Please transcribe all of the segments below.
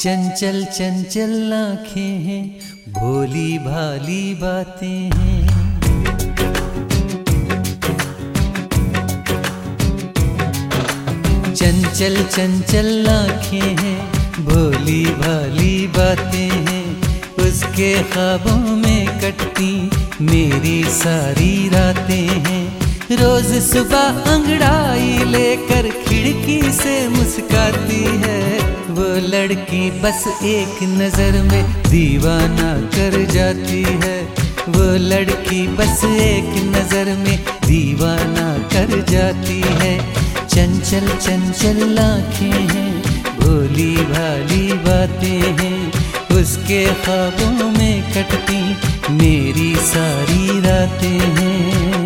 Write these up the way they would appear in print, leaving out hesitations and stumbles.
चंचल चंचल आँखें हैं, भोली भाली बातें हैं। चंचल चंचल आँखें हैं, भोली भाली बातें हैं। उसके ख्वाबों में कटती मेरी सारी रातें हैं। रोज सुबह अंगड़ाई लेकर खिड़की से मुस्काती है। वो लड़की बस एक नजर में दीवाना कर जाती है। वो लड़की बस एक नजर में दीवाना कर जाती है। चंचल चंचल आँखें हैं, भोली भाली बातें हैं। उसके ख्वाबों में कटती मेरी सारी रातें हैं।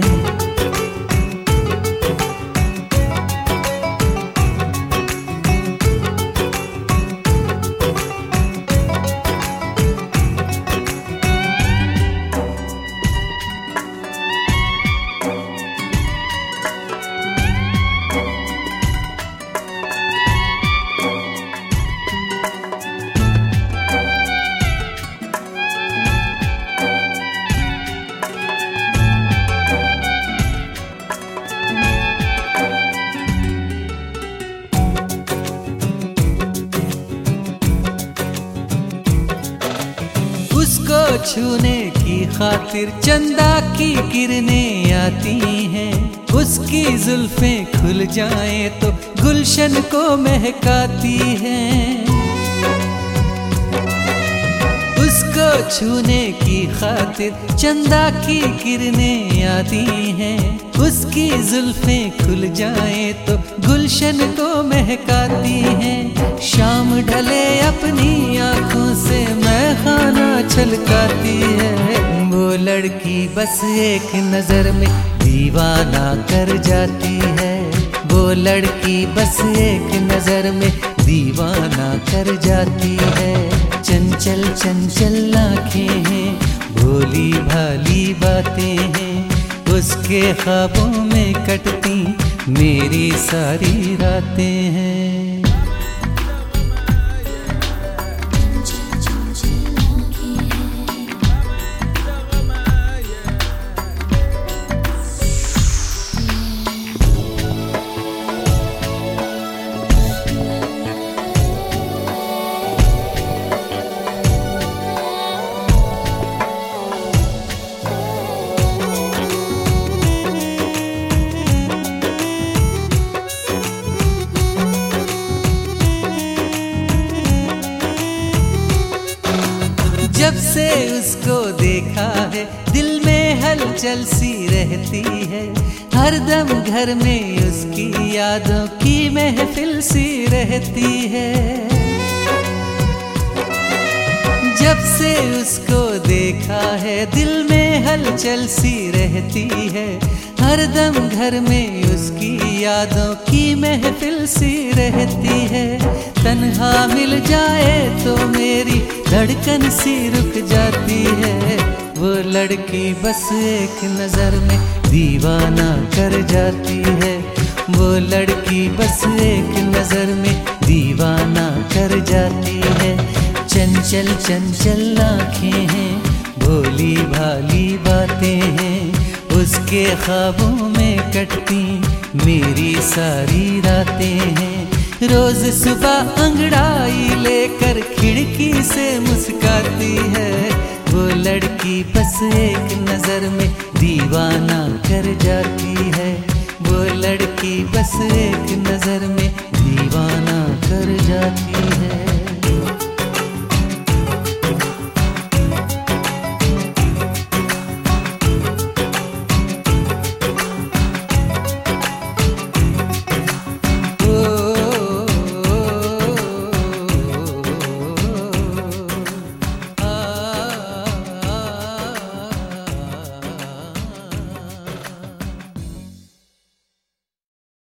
उसको छूने की खातिर चंदा की किरणें आती हैं। उसकी जुल्फें खुल जाएं तो गुलशन को महकाती हैं। उसको छूने की खातिर चंदा की किरणें आती हैं। उसकी जुल्फें खुल जाएं तो गुलशन को महकाती हैं। शाम ढले अपनी आँखों से मैं खाना छलकाती है। वो लड़की बस एक नजर में दीवाना कर जाती है। वो लड़की बस एक नजर में दीवाना कर जाती है। चंचल चंचल आँखें हैं, भोली भाली बातें हैं। उसके ख्वाबों में कटती मेरी सारी रातें हैं। जब से उसको देखा है दिल में हलचल सी रहती है। हरदम घर में उसकी यादों की महफिल सी रहती है। जब से उसको देखा है दिल में हलचल सी रहती है। हरदम घर में उसकी यादों की महफिल सी रहती है। तन्हा मिल जाए तो मेरी धड़कन सी रुक जाती है। वो लड़की बस एक नजर में दीवाना कर जाती है। वो लड़की बस एक नजर में दीवाना कर जाती है। चंचल चंचल आँखें हैं, भोली भाली बातें हैं। उसके ख्वाबों में कटती मेरी सारी रातें हैं। रोज सुबह अंगड़ाई लेकर खिड़की से मुस्काती है। वो लड़की बस एक नजर में दीवाना कर जाती है। वो लड़की बस एक नजर में दीवाना कर जाती है।